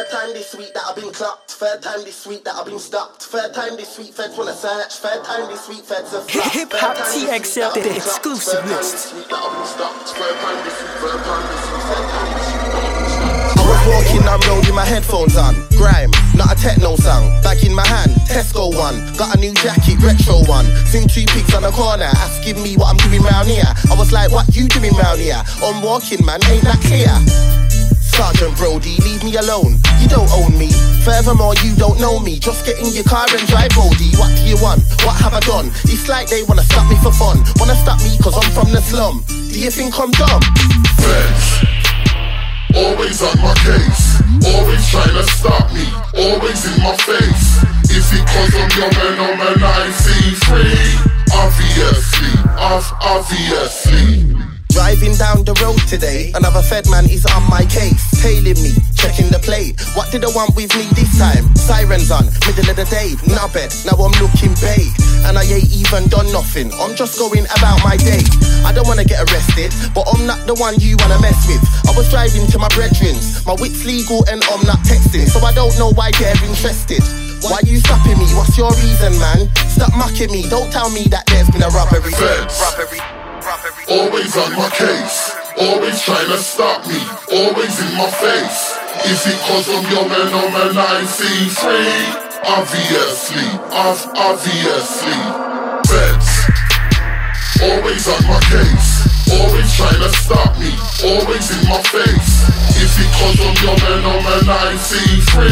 Third time this week that I've been clocked. Third time this week that I've been stopped. Third time this week feds wanna search. Third time this week feds have flopped. Hip Hop TXL, the exclusive list. Third time this week that I've been stopped. I was walking down road with my headphones on. Grime, not a techno song. Bag in my hand, Tesco one. Got a new jacket, retro one. Seen two pigs on the corner, asking me what I'm doing round here. I was like, what you doing round here? I'm walking, man, ain't that clear? Sergeant Brody, leave me alone. You don't own me. Furthermore, you don't know me. Just get in your car and drive Brody. What do you want? What have I done? It's like they wanna stop me for fun. Wanna stop me cause I'm from the slum. Do you think I'm dumb? Friends, always on my case. Always trying to stop me. Always in my face. Is it cause I'm young and I'm an IC3? Obviously. Driving down the road today, another fed man is on my case, tailing me, checking the plate. What did I want with me this time? Sirens on, middle of the day, now bet, now I'm looking bait. And I ain't even done nothing, I'm just going about my day. I don't wanna get arrested, but I'm not the one you wanna mess with. I was driving to my brethren's, my wit's legal and I'm not texting, so I don't know why they're interested. Why you stopping me? What's your reason, man? Stop mocking me, don't tell me that there's been a robbery. Always on my case, always trying to stop me, always in my face. Is it cause I'm young and I'm an IC3? Obviously. Feds, always on my case, always trying to stop me, always in my face. Is it cause I'm young and I'm an IC3?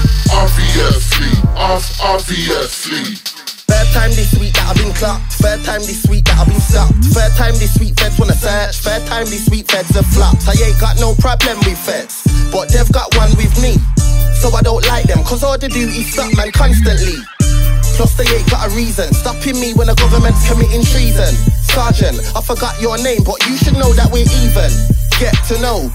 Obviously. Third time this week that I've been clocked. Third time this week that I've been stopped. Third time this week feds wanna search. Third time this week feds have flopped. I ain't got no problem with feds, but they've got one with me. So I don't like them, cause all they do is stop man constantly. Plus they ain't got a reason, stopping me when the government's committing treason. Sergeant, I forgot your name, but you should know that we're even. Get to know.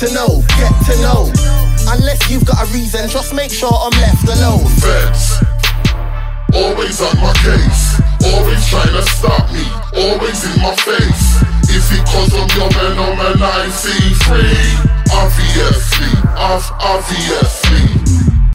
Unless you've got a reason, just make sure I'm left alone. Feds, always on my case, always trying to stop me, always in my face. Is it cause I'm young and I'm an IC3? Obviously.